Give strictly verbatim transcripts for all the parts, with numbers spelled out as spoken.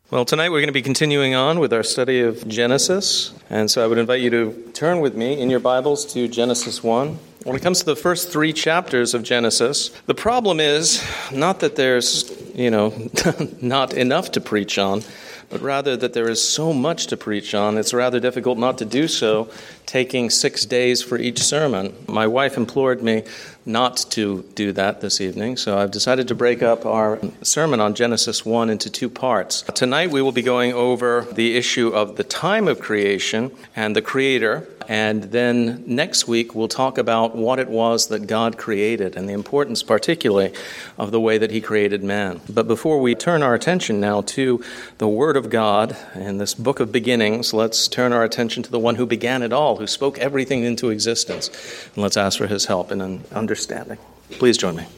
Well, tonight we're going to be continuing on with our study of Genesis, and so I would invite you to turn with me in your Bibles to Genesis one. When it comes to the first three chapters of Genesis, the problem is not that there's, you know, not enough to preach on, but rather that there is so much to preach on. It's rather difficult not to do so, taking six days for each sermon. My wife implored me not to do that this evening, so I've decided to break up our sermon on Genesis one into two parts. Tonight we will be going over the issue of the time of creation and the Creator, and then next week we'll talk about what it was that God created and the importance particularly of the way that He created man. But before we turn our attention now to the Word of God in this book of beginnings, let's turn our attention to the one who began it all, who spoke everything into existence. And let's ask for His help in an understanding. Please join me.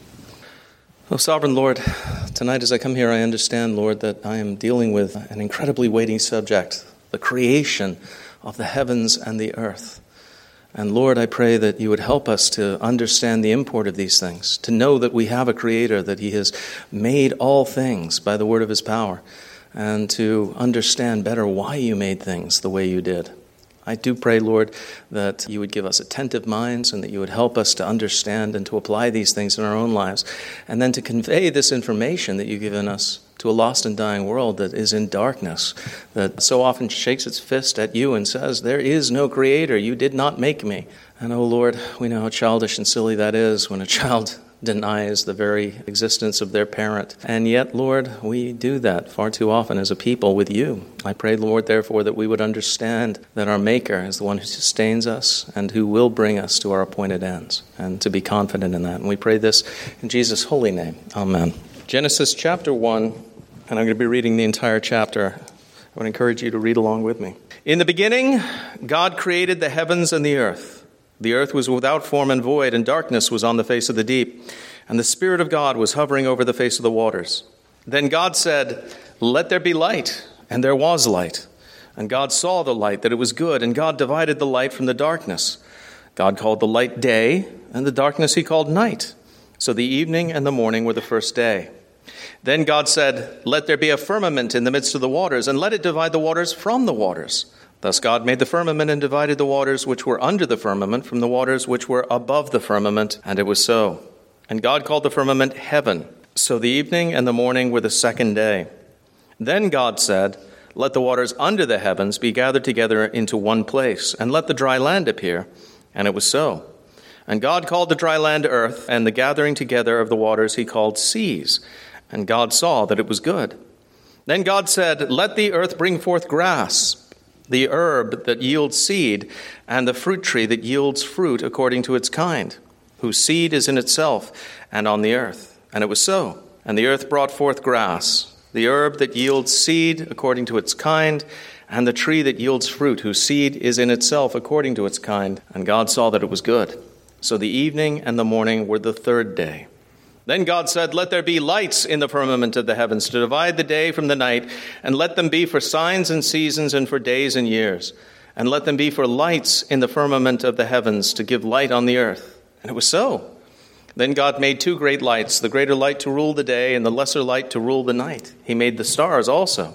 Oh, Sovereign Lord, tonight as I come here, I understand, Lord, that I am dealing with an incredibly weighty subject, the creation of the heavens and the earth. And Lord, I pray that you would help us to understand the import of these things, to know that we have a Creator, that He has made all things by the word of His power, and to understand better why you made things the way you did. I do pray, Lord, that you would give us attentive minds and that you would help us to understand and to apply these things in our own lives, and then to convey this information that you've given us to a lost and dying world that is in darkness, that so often shakes its fist at you and says, there is no Creator, you did not make me. And oh Lord, we know how childish and silly that is when a child denies the very existence of their parent. And yet, Lord, we do that far too often as a people with you. I pray, Lord, therefore, that we would understand that our Maker is the one who sustains us and who will bring us to our appointed ends, and to be confident in that. And we pray this in Jesus' holy name. Amen. Genesis chapter one, and I'm going to be reading the entire chapter. I would encourage you to read along with me. In the beginning, God created the heavens and the earth. The earth was without form and void, and darkness was on the face of the deep. And the Spirit of God was hovering over the face of the waters. Then God said, let there be light. And there was light. And God saw the light, that it was good. And God divided the light from the darkness. God called the light day, and the darkness He called night. So the evening and the morning were the first day. Then God said, let there be a firmament in the midst of the waters, and let it divide the waters from the waters. Thus God made the firmament and divided the waters which were under the firmament from the waters which were above the firmament, and it was so. And God called the firmament heaven. So the evening and the morning were the second day. Then God said, let the waters under the heavens be gathered together into one place, and let the dry land appear. And it was so. And God called the dry land earth, and the gathering together of the waters He called seas. And God saw that it was good. Then God said, let the earth bring forth grass, the herb that yields seed, and the fruit tree that yields fruit according to its kind, whose seed is in itself and on the earth. And it was so. And the earth brought forth grass, the herb that yields seed according to its kind, and the tree that yields fruit, whose seed is in itself according to its kind. And God saw that it was good. So the evening and the morning were the third day. Then God said, let there be lights in the firmament of the heavens to divide the day from the night, and let them be for signs and seasons and for days and years. And let them be for lights in the firmament of the heavens to give light on the earth. And it was so. Then God made two great lights, the greater light to rule the day and the lesser light to rule the night. He made the stars also.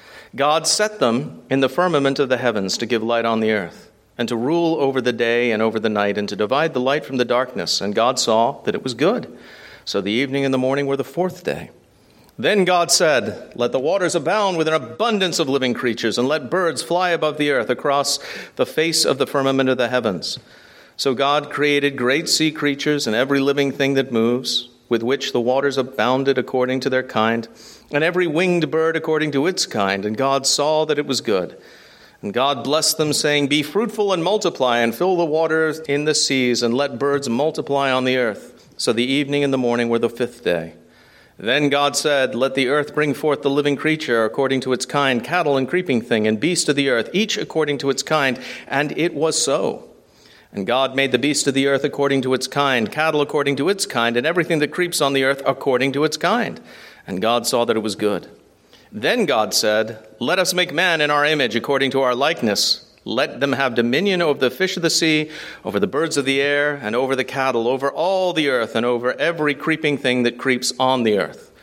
God set them in the firmament of the heavens to give light on the earth, and to rule over the day and over the night, and to divide the light from the darkness. And God saw that it was good. So the evening and the morning were the fourth day. Then God said, let the waters abound with an abundance of living creatures, and let birds fly above the earth across the face of the firmament of the heavens. So God created great sea creatures and every living thing that moves, with which the waters abounded according to their kind, and every winged bird according to its kind. And God saw that it was good. And God blessed them, saying, be fruitful and multiply, and fill the waters in the seas, and let birds multiply on the earth. So the evening and the morning were the fifth day. Then God said, let the earth bring forth the living creature according to its kind, cattle and creeping thing, and beast of the earth, each according to its kind. And it was so. And God made the beast of the earth according to its kind, cattle according to its kind, and everything that creeps on the earth according to its kind. And God saw that it was good. Then God said, let us make man in our image according to our likeness. Let them have dominion over the fish of the sea, over the birds of the air, and over the cattle, over all the earth, and over every creeping thing that creeps on the earth.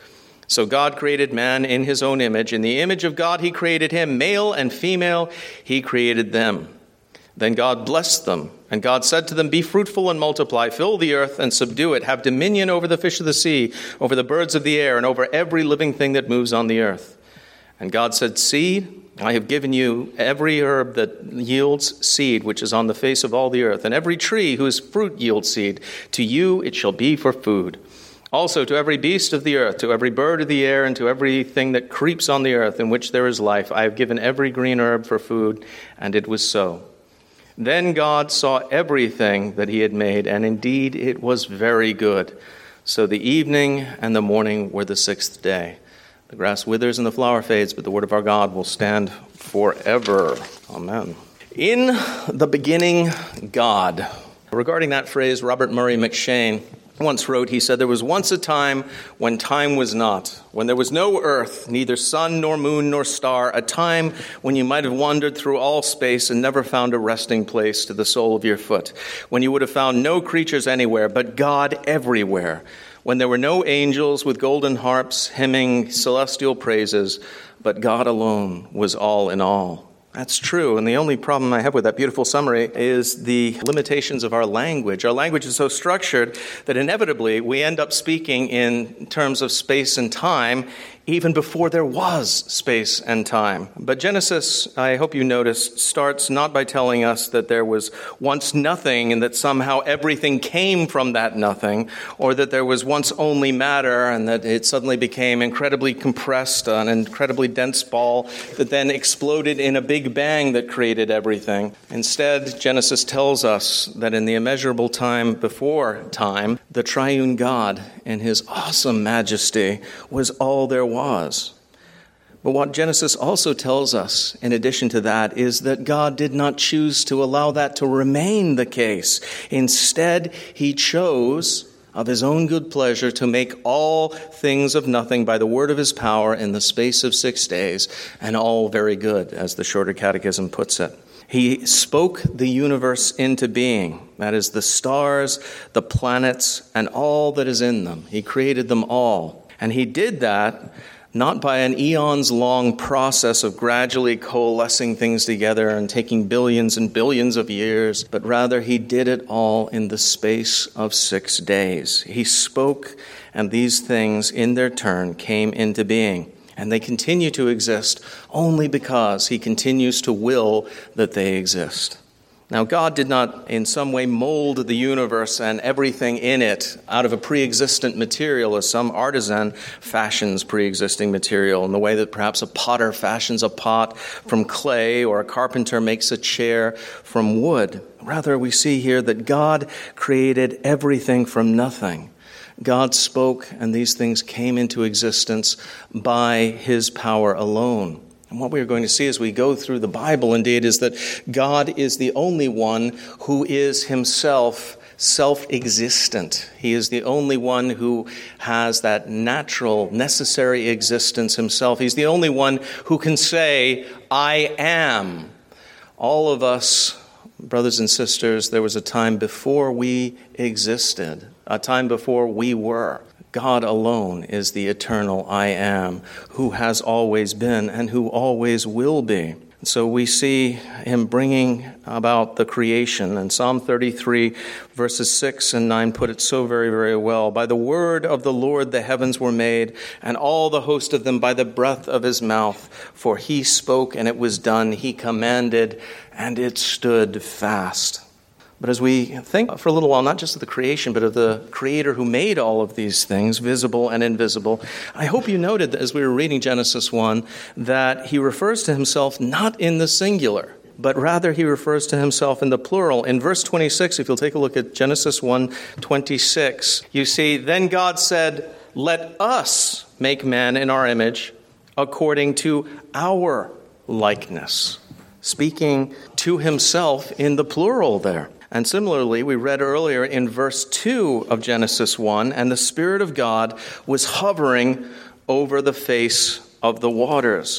So God created man in his own image. In the image of God he created him. Male and female he created them. Then God blessed them. And God said to them, be fruitful and multiply, fill the earth and subdue it, have dominion over the fish of the sea, over the birds of the air, and over every living thing that moves on the earth. And God said, see, I have given you every herb that yields seed, which is on the face of all the earth, and every tree whose fruit yields seed. To you it shall be for food. Also to every beast of the earth, to every bird of the air, and to everything that creeps on the earth in which there is life, I have given every green herb for food, and it was so. Then God saw everything that he had made, and indeed it was very good. So the evening and the morning were the sixth day. The grass withers and the flower fades, but the word of our God will stand forever. Amen. In the beginning, God. Regarding that phrase, Robert Murray McCheyne once wrote, he said, there was once a time when time was not, when there was no earth, neither sun nor moon nor star, a time when you might have wandered through all space and never found a resting place to the sole of your foot, when you would have found no creatures anywhere, but God everywhere, when there were no angels with golden harps hymning celestial praises, but God alone was all in all. That's true, and the only problem I have with that beautiful summary is the limitations of our language. Our language is so structured that inevitably we end up speaking in terms of space and time even before there was space and time. But Genesis, I hope you noticed, starts not by telling us that there was once nothing and that somehow everything came from that nothing, or that there was once only matter and that it suddenly became incredibly compressed, an incredibly dense ball that then exploded in a big bang that created everything. Instead, Genesis tells us that in the immeasurable time before time, the triune God in his awesome majesty was all there was. But what Genesis also tells us, in addition to that, is that God did not choose to allow that to remain the case. Instead, he chose, of his own good pleasure, to make all things of nothing by the word of his power in the space of six days, and all very good, as the Shorter Catechism puts it. He spoke the universe into being, that is, the stars, the planets, and all that is in them. He created them all. And he did that not by an eons-long process of gradually coalescing things together and taking billions and billions of years, but rather he did it all in the space of six days. He spoke, and these things in their turn came into being. And they continue to exist only because he continues to will that they exist. Now, God did not in some way mold the universe and everything in it out of a pre-existent material as some artisan fashions pre-existing material, in the way that perhaps a potter fashions a pot from clay or a carpenter makes a chair from wood. Rather, we see here that God created everything from nothing. God spoke, and these things came into existence by his power alone. And what we are going to see as we go through the Bible, indeed, is that God is the only one who is himself self-existent. He is the only one who has that natural, necessary existence himself. He's the only one who can say, I am. All of us, brothers and sisters, there was a time before we existed, a time before we were. God alone is the eternal I am, who has always been and who always will be. So we see him bringing about the creation. And Psalm thirty-three, verses six and nine put it so very, very well. By the word of the Lord the heavens were made, and all the host of them by the breath of his mouth. For he spoke, and it was done. He commanded, and it stood fast. But as we think for a little while, not just of the creation, but of the Creator who made all of these things, visible and invisible, I hope you noted that as we were reading Genesis one, that he refers to himself not in the singular, but rather he refers to himself in the plural. In verse twenty-six, if you'll take a look at Genesis one twenty-six, you see, then God said, let us make man in our image according to our likeness, speaking to himself in the plural there. And similarly, we read earlier in verse two of Genesis one, and the Spirit of God was hovering over the face of the waters.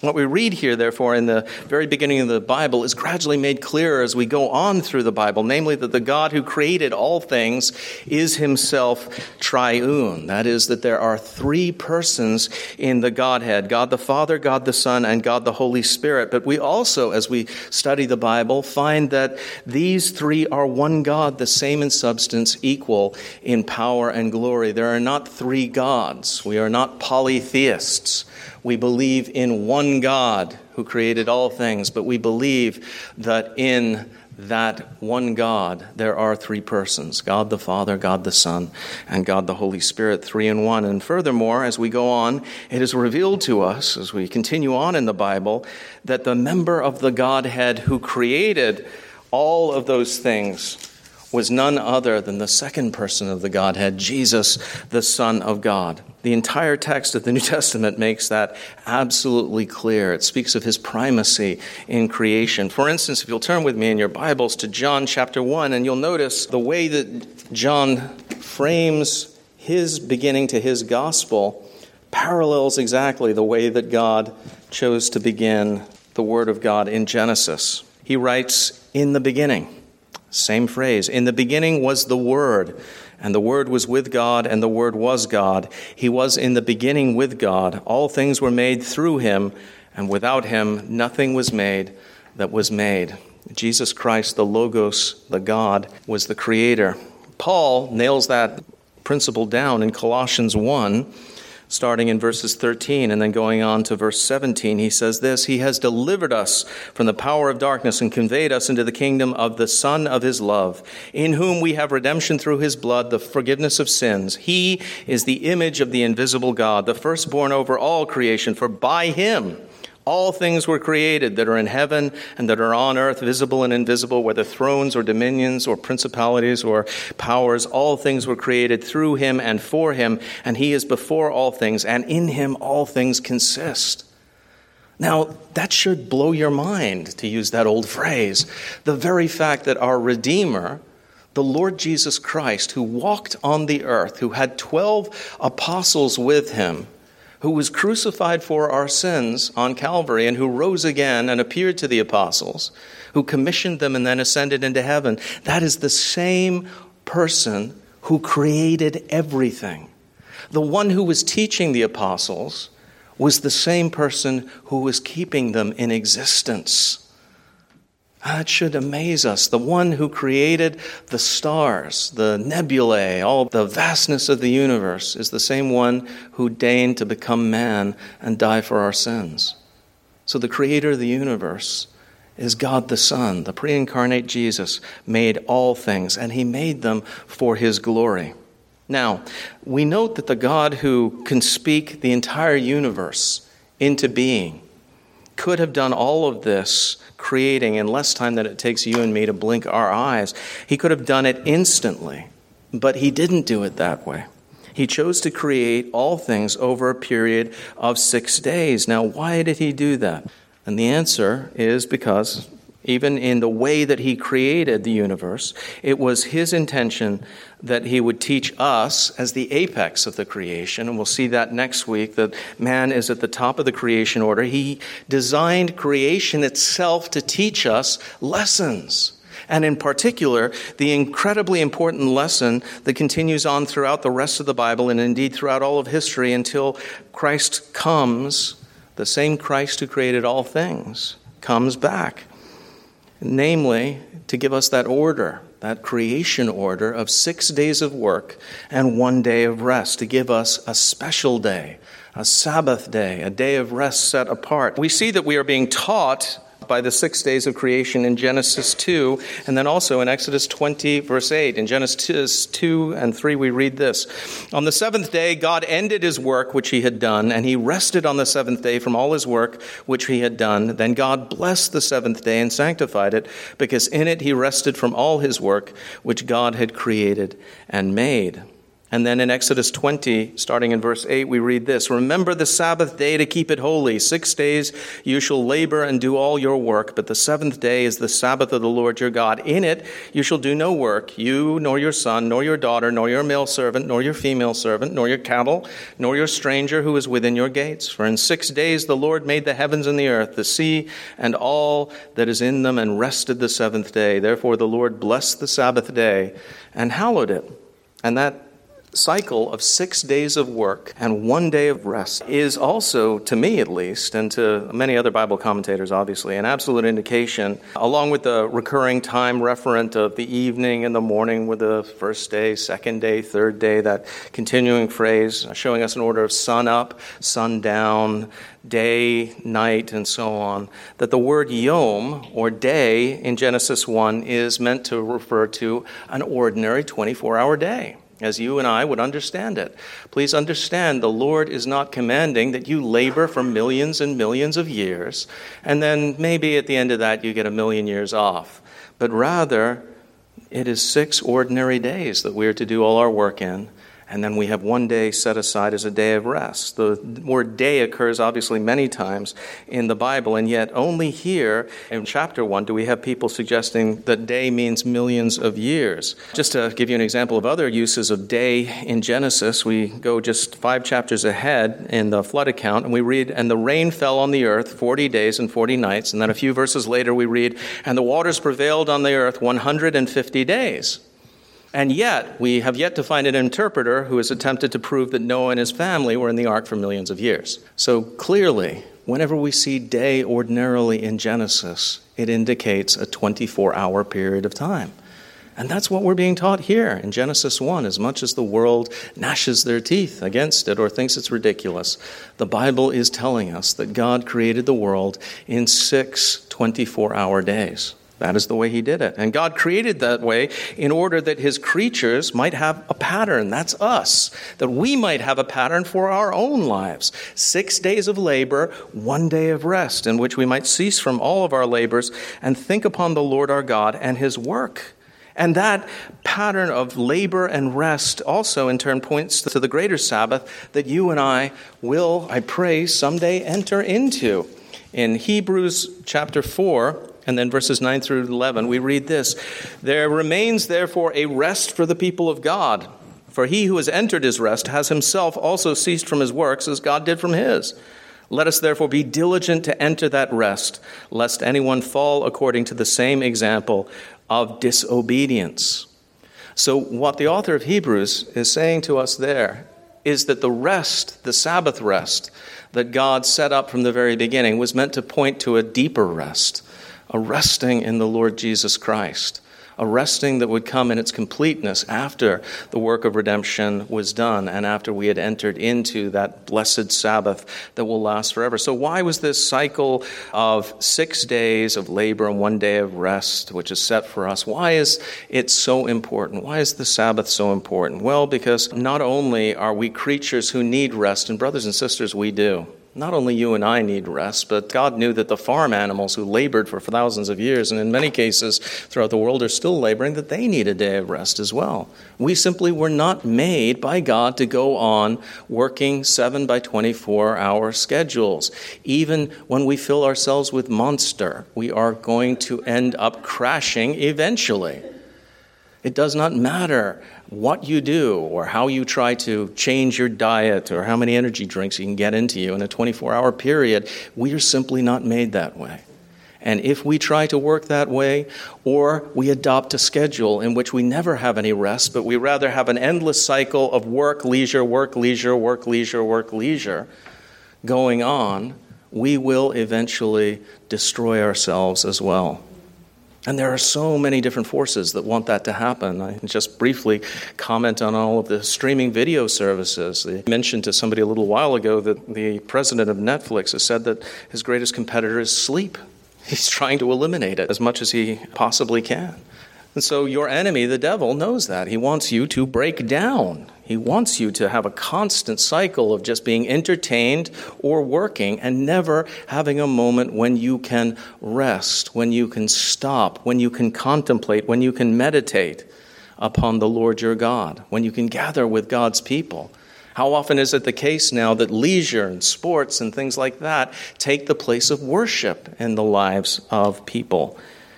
What we read here, therefore, in the very beginning of the Bible is gradually made clearer as we go on through the Bible, namely that the God who created all things is himself triune. That is, that there are three persons in the Godhead, God the Father, God the Son, and God the Holy Spirit. But we also, as we study the Bible, find that these three are one God, the same in substance, equal in power and glory. There are not three gods. We are not polytheists. We believe in one God who created all things, but we believe that in that one God there are three persons, God the Father, God the Son, and God the Holy Spirit, three in one. And furthermore, as we go on, it is revealed to us, as we continue on in the Bible, that the member of the Godhead who created all of those things was none other than the second person of the Godhead, Jesus, the Son of God. The entire text of the New Testament makes that absolutely clear. It speaks of his primacy in creation. For instance, if you'll turn with me in your Bibles to John chapter one, and you'll notice the way that John frames his beginning to his gospel parallels exactly the way that God chose to begin the Word of God in Genesis. He writes, "In the beginning." Same phrase. "In the beginning was the Word, and the Word was with God, and the Word was God. He was in the beginning with God. All things were made through him, and without him nothing was made that was made." Jesus Christ, the Logos, the God, was the Creator. Paul nails that principle down in Colossians one, starting in verses thirteen and then going on to verse seventeen. He says this, "He has delivered us from the power of darkness and conveyed us into the kingdom of the Son of his love, in whom we have redemption through his blood, the forgiveness of sins. He is the image of the invisible God, the firstborn over all creation, for by him all things were created that are in heaven and that are on earth, visible and invisible, whether thrones or dominions or principalities or powers. All things were created through him and for him, and he is before all things, and in him all things consist." Now, that should blow your mind, to use that old phrase. The very fact that our Redeemer, the Lord Jesus Christ, who walked on the earth, who had twelve apostles with him, who was crucified for our sins on Calvary, and who rose again and appeared to the apostles, who commissioned them and then ascended into heaven, that is the same person who created everything. The one who was teaching the apostles was the same person who was keeping them in existence. That should amaze us. The one who created the stars, the nebulae, all the vastness of the universe, is the same one who deigned to become man and die for our sins. So the creator of the universe is God the Son. The pre-incarnate Jesus made all things, and he made them for his glory. Now, we note that the God who can speak the entire universe into being could have done all of this creating in less time than it takes you and me to blink our eyes. He could have done it instantly, but he didn't do it that way. He chose to create all things over a period of six days. Now, why did he do that? And the answer is because even in the way that he created the universe, it was his intention that he would teach us as the apex of the creation. And we'll see that next week, that man is at the top of the creation order. He designed creation itself to teach us lessons. And in particular, the incredibly important lesson that continues on throughout the rest of the Bible, and indeed throughout all of history until Christ comes, the same Christ who created all things, comes back. Namely, to give us that order, that creation order of six days of work and one day of rest, to give us a special day, a Sabbath day, a day of rest set apart. We see that we are being taught by the six days of creation in Genesis two, and then also in Exodus twenty, verse eight. In Genesis two and three, we read this. "On the seventh day, God ended his work which he had done, and he rested on the seventh day from all his work which he had done. Then God blessed the seventh day and sanctified it, because in it he rested from all his work which God had created and made." And then in Exodus twenty, starting in verse eight, we read this: "Remember the Sabbath day to keep it holy. Six days you shall labor and do all your work, but the seventh day is the Sabbath of the Lord your God. In it you shall do no work, you, nor your son, nor your daughter, nor your male servant, nor your female servant, nor your cattle, nor your stranger who is within your gates. For in six days the Lord made the heavens and the earth, the sea, and all that is in them, and rested the seventh day. Therefore the Lord blessed the Sabbath day and hallowed it." And that cycle of six days of work and one day of rest is also, to me at least, and to many other Bible commentators obviously, an absolute indication, along with the recurring time referent of the evening and the morning with the first day, second day, third day, that continuing phrase showing us an order of sun up, sun down, day, night, and so on, that the word yom, or day, in Genesis one is meant to refer to an ordinary twenty-four hour day, as you and I would understand it. Please understand, the Lord is not commanding that you labor for millions and millions of years, and then maybe at the end of that you get a million years off. But rather, it is six ordinary days that we are to do all our work in, and then we have one day set aside as a day of rest. The word day occurs obviously many times in the Bible, and yet only here in chapter one do we have people suggesting that day means millions of years. Just to give you an example of other uses of day in Genesis, we go just five chapters ahead in the flood account, and we read, "And the rain fell on the earth forty days and forty nights." And then a few verses later we read, "And the waters prevailed on the earth one hundred fifty days." And yet, we have yet to find an interpreter who has attempted to prove that Noah and his family were in the ark for millions of years. So clearly, whenever we see day ordinarily in Genesis, it indicates a twenty-four hour period of time. And that's what we're being taught here in Genesis one. As much as the world gnashes their teeth against it or thinks it's ridiculous, the Bible is telling us that God created the world in six twenty-four hour days. That is the way he did it. And God created that way in order that his creatures might have a pattern. That's us. That we might have a pattern for our own lives. Six days of labor, one day of rest, in which we might cease from all of our labors and think upon the Lord our God and his work. And that pattern of labor and rest also in turn points to the greater Sabbath that you and I will, I pray, someday enter into. In Hebrews chapter four, and then verses nine through eleven, we read this: "There remains therefore a rest for the people of God. For he who has entered his rest has himself also ceased from his works as God did from his. Let us therefore be diligent to enter that rest, lest anyone fall according to the same example of disobedience." So what the author of Hebrews is saying to us there is that the rest, the Sabbath rest that God set up from the very beginning, was meant to point to a deeper rest, a resting in the Lord Jesus Christ, a resting that would come in its completeness after the work of redemption was done and after we had entered into that blessed Sabbath that will last forever. So why was this cycle of six days of labor and one day of rest, which is set for us, why is it so important? Why is the Sabbath so important? Well, because not only are we creatures who need rest, and brothers and sisters, we do. Not only you and I need rest, but God knew that the farm animals who labored for thousands of years, and in many cases throughout the world are still laboring, that they need a day of rest as well. We simply were not made by God to go on working seven by twenty-four hour schedules. Even when we fill ourselves with Monster, we are going to end up crashing eventually. It does not matter what you do or how you try to change your diet or how many energy drinks you can get into you in a twenty-four hour period. We are simply not made that way. And if we try to work that way, or we adopt a schedule in which we never have any rest, but we rather have an endless cycle of work, leisure, work, leisure, work, leisure, work, leisure going on, we will eventually destroy ourselves as well. And there are so many different forces that want that to happen. I just briefly comment on all of the streaming video services. I mentioned to somebody a little while ago that the president of Netflix has said that his greatest competitor is sleep. He's trying to eliminate it as much as he possibly can. And so your enemy, the devil, knows that. He wants you to break down. He wants you to have a constant cycle of just being entertained or working and never having a moment when you can rest, when you can stop, when you can contemplate, when you can meditate. upon the Lord your God, when you can gather with God's people? How often is it the case now that leisure and sports and things like that take the place of worship in the lives of people?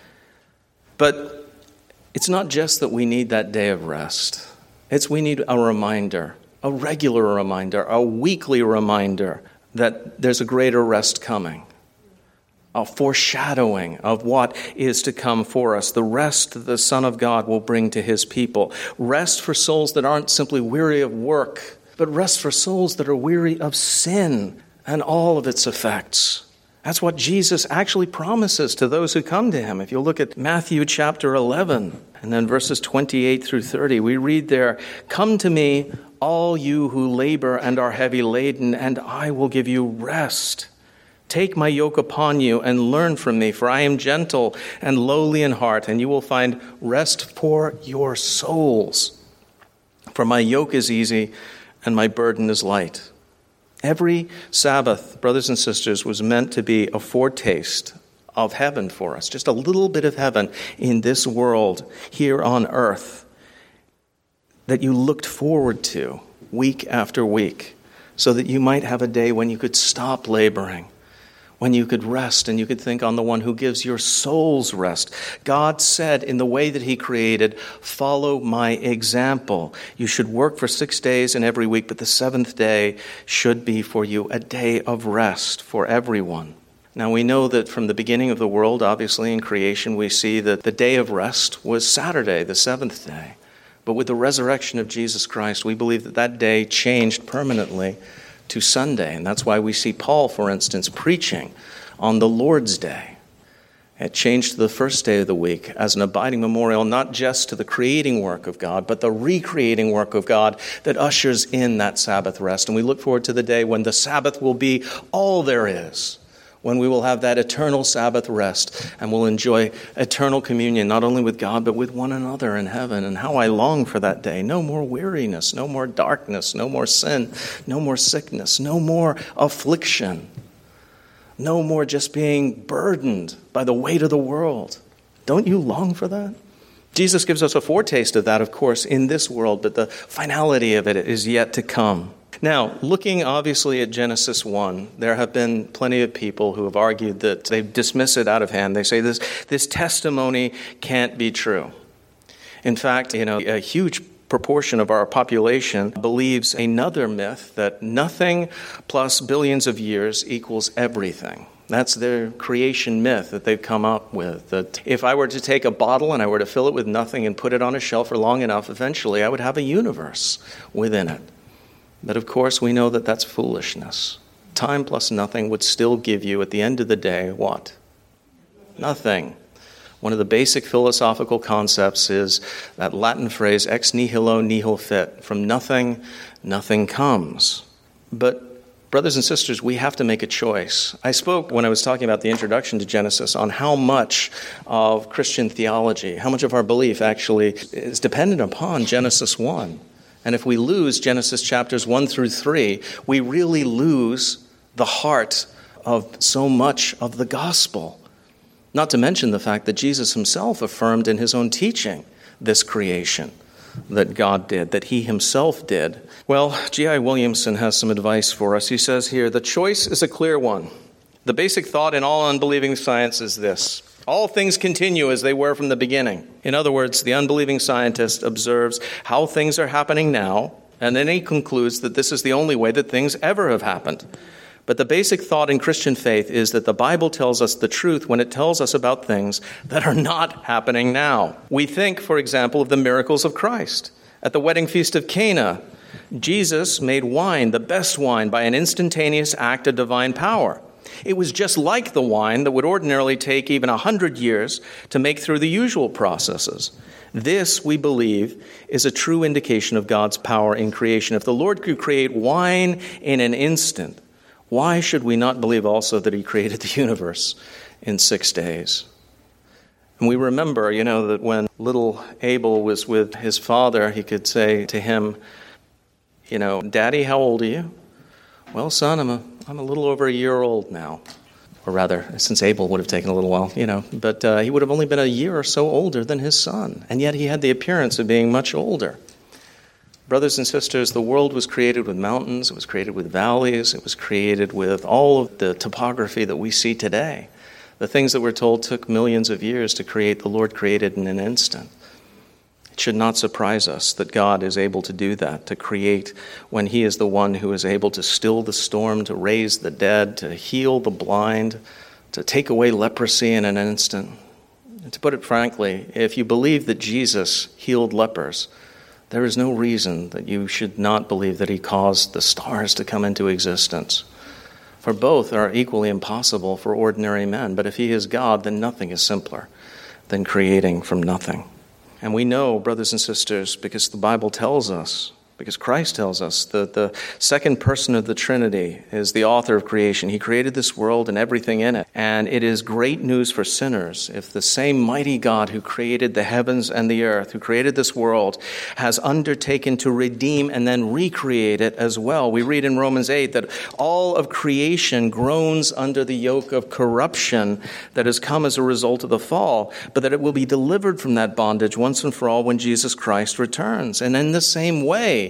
But it's not just that we need that day of rest. It's we need a reminder, a regular reminder, a weekly reminder that there's a greater rest coming, a foreshadowing of what is to come for us, the rest that the Son of God will bring to his people. Rest for souls that aren't simply weary of work, but rest for souls that are weary of sin and all of its effects. That's what Jesus actually promises to those who come to him. If you look at Matthew chapter eleven, and then verses twenty-eight through thirty, we read there, "Come to me, all you who labor and are heavy laden, and I will give you rest. Take my yoke upon you and learn from me, for I am gentle and lowly in heart, and you will find rest for your souls. For my yoke is easy and my burden is light." Every Sabbath, brothers and sisters, was meant to be a foretaste of heaven for us, just a little bit of heaven in this world, here on earth, that you looked forward to week after week, so that you might have a day when you could stop laboring, when you could rest and you could think on the one who gives your souls rest. God said in the way that he created, "Follow my example. You should work for six days in every week, but the seventh day should be for you a day of rest for everyone." Now we know that from the beginning of the world, obviously in creation, we see that the day of rest was Saturday, the seventh day. But with the resurrection of Jesus Christ, we believe that that day changed permanently to Sunday. And that's why we see Paul, for instance, preaching on the Lord's Day. It changed to the first day of the week as an abiding memorial, not just to the creating work of God, but the recreating work of God that ushers in that Sabbath rest. And we look forward to the day when the Sabbath will be all there is, when we will have that eternal Sabbath rest and will enjoy eternal communion, not only with God, but with one another in heaven. And how I long for that day. No more weariness, no more darkness, no more sin, no more sickness, no more affliction, no more just being burdened by the weight of the world. Don't you long for that? Jesus gives us a foretaste of that, of course, in this world, but the finality of it is yet to come. Now, looking obviously at Genesis one, there have been plenty of people who have argued that they dismiss it out of hand. They say this, this testimony can't be true. In fact, you know, a huge proportion of our population believes another myth that nothing plus billions of years equals everything. That's their creation myth that they've come up with. That if I were to take a bottle and I were to fill it with nothing and put it on a shelf for long enough, eventually I would have a universe within it. But of course, we know that that's foolishness. Time plus nothing would still give you, at the end of the day, what? Nothing. One of the basic philosophical concepts is that Latin phrase, ex nihilo nihil fit. From nothing, nothing comes. But brothers and sisters, we have to make a choice. I spoke when I was talking about the introduction to Genesis on how much of Christian theology, how much of our belief actually is dependent upon Genesis one. And if we lose Genesis chapters one through three, we really lose the heart of so much of the gospel. Not to mention the fact that Jesus himself affirmed in his own teaching this creation that God did, that he himself did. Well, G I Williamson has some advice for us. He says here, the choice is a clear one. The basic thought in all unbelieving science is this: all things continue as they were from the beginning. In other words, the unbelieving scientist observes how things are happening now, and then he concludes that this is the only way that things ever have happened. But the basic thought in Christian faith is that the Bible tells us the truth when it tells us about things that are not happening now. We think, for example, of the miracles of Christ. At the wedding feast of Cana, Jesus made wine, the best wine, by an instantaneous act of divine power. It was just like the wine that would ordinarily take even a hundred years to make through the usual processes. This, we believe, is a true indication of God's power in creation. If the Lord could create wine in an instant, why should we not believe also that he created the universe in six days? And we remember, you know, that when little Abel was with his father, he could say to him, you know, "Daddy, how old are you?" "Well, son, I'm a, I'm a little over a year old now." Or rather, since Abel would have taken a little while, you know, but uh, he would have only been a year or so older than his son, and yet he had the appearance of being much older. Brothers and sisters, the world was created with mountains, it was created with valleys, it was created with all of the topography that we see today. The things that we're told took millions of years to create, the Lord created in an instant. It should not surprise us that God is able to do that, to create when he is the one who is able to still the storm, to raise the dead, to heal the blind, to take away leprosy in an instant. And to put it frankly, if you believe that Jesus healed lepers, there is no reason that you should not believe that he caused the stars to come into existence. For both are equally impossible for ordinary men. But if he is God, then nothing is simpler than creating from nothing. And we know, brothers and sisters, because the Bible tells us, because Christ tells us, that the second person of the Trinity is the author of creation. He created this world and everything in it. And it is great news for sinners if the same mighty God who created the heavens and the earth, who created this world, has undertaken to redeem and then recreate it as well. We read in Romans eight that all of creation groans under the yoke of corruption that has come as a result of the fall, but that it will be delivered from that bondage once and for all when Jesus Christ returns. And in the same way,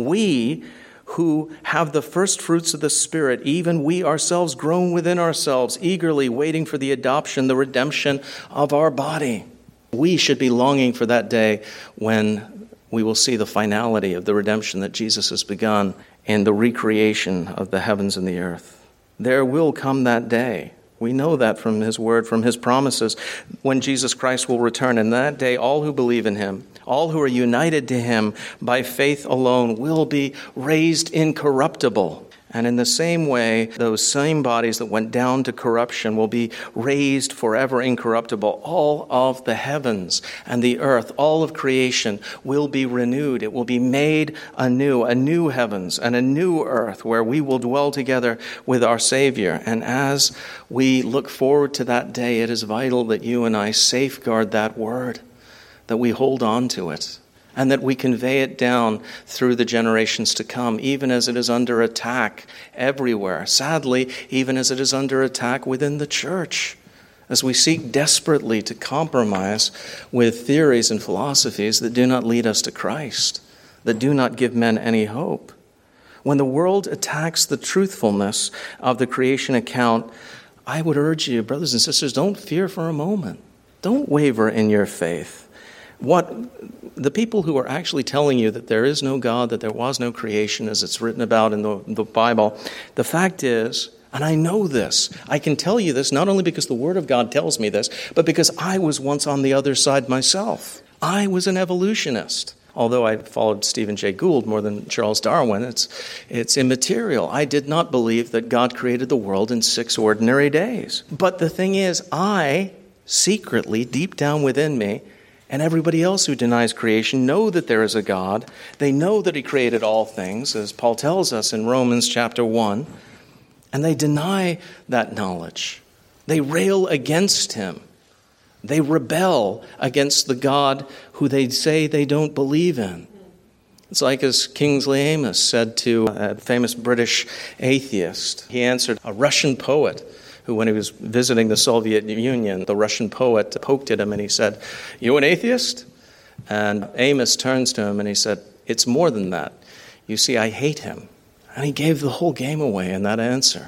we who have the first fruits of the Spirit, even we ourselves groan within ourselves, eagerly waiting for the adoption, the redemption of our body. We should be longing for that day when we will see the finality of the redemption that Jesus has begun in the recreation of the heavens and the earth. There will come that day. We know that from his word, from his promises, when Jesus Christ will return. And that day, all who believe in him, all who are united to him by faith alone, will be raised incorruptible. And in the same way, those same bodies that went down to corruption will be raised forever incorruptible. All of the heavens and the earth, all of creation will be renewed. It will be made anew, a new heavens and a new earth where we will dwell together with our Savior. And as we look forward to that day, it is vital that you and I safeguard that word, that we hold on to it, and that we convey it down through the generations to come, even as it is under attack everywhere. Sadly, even as it is under attack within the church, as we seek desperately to compromise with theories and philosophies that do not lead us to Christ, that do not give men any hope. When the world attacks the truthfulness of the creation account, I would urge you, brothers and sisters, don't fear for a moment. Don't waver in your faith. What the people who are actually telling you that there is no God, that there was no creation as it's written about in the, the Bible, the fact is, and I know this, I can tell you this not only because the Word of God tells me this, but because I was once on the other side myself. I was an evolutionist. Although I followed Stephen Jay Gould more than Charles Darwin, it's, it's immaterial. I did not believe that God created the world in six ordinary days. But the thing is, I secretly, deep down within me, and everybody else who denies creation know that there is a God. They know that he created all things, as Paul tells us in Romans chapter one. And they deny that knowledge. They rail against him. They rebel against the God who they say they don't believe in. It's like as Kingsley Amis said to a famous British atheist. He answered a Russian poet who, when he was visiting the Soviet Union, the Russian poet poked at him and he said, "You an atheist?" And Amos turns to him and he said, "It's more than that. You see, I hate him." And he gave the whole game away in that answer.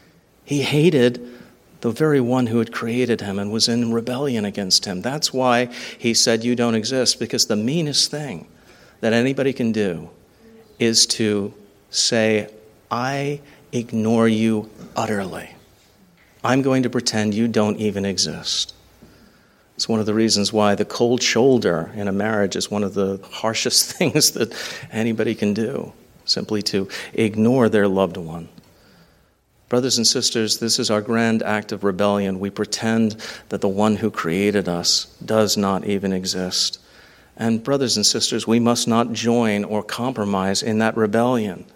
He hated the very one who had created him and was in rebellion against him. That's why he said, "You don't exist," because the meanest thing that anybody can do is to say, "I ignore you utterly. I'm going to pretend you don't even exist." It's one of the reasons why the cold shoulder in a marriage is one of the harshest things that anybody can do, simply to ignore their loved one. Brothers and sisters, this is our grand act of rebellion. We pretend that the one who created us does not even exist. And brothers and sisters, we must not join or compromise in that rebellion.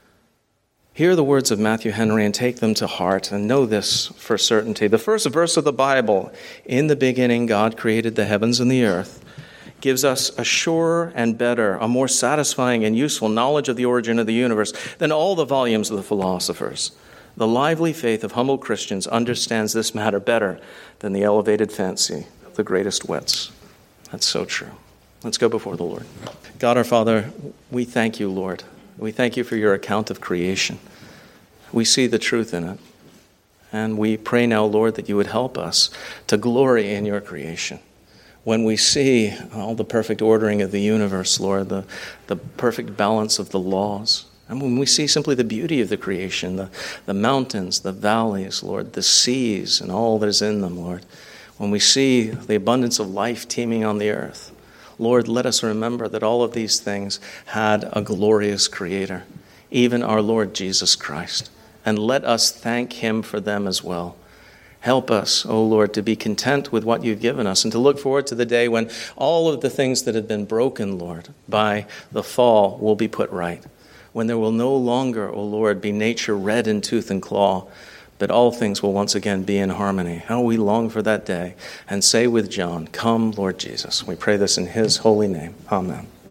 Hear the words of Matthew Henry and take them to heart and know this for certainty. The first verse of the Bible, "In the beginning God created the heavens and the earth," gives us a surer and better, a more satisfying and useful knowledge of the origin of the universe than all the volumes of the philosophers. The lively faith of humble Christians understands this matter better than the elevated fancy of the greatest wits. That's so true. Let's go before the Lord. God our Father, we thank you, Lord. We thank you for your account of creation. We see the truth in it. And we pray now, Lord, that you would help us to glory in your creation. When we see all the perfect ordering of the universe, Lord, the, the perfect balance of the laws, and when we see simply the beauty of the creation, the, the mountains, the valleys, Lord, the seas, and all that is in them, Lord, when we see the abundance of life teeming on the earth, Lord, let us remember that all of these things had a glorious Creator, even our Lord Jesus Christ. And let us thank him for them as well. Help us, O Lord, to be content with what you've given us and to look forward to the day when all of the things that have been broken, Lord, by the fall will be put right. When there will no longer, O Lord, be nature red in tooth and claw, but all things will once again be in harmony. How we long for that day and say with John, "Come, Lord Jesus." We pray this in his holy name. Amen.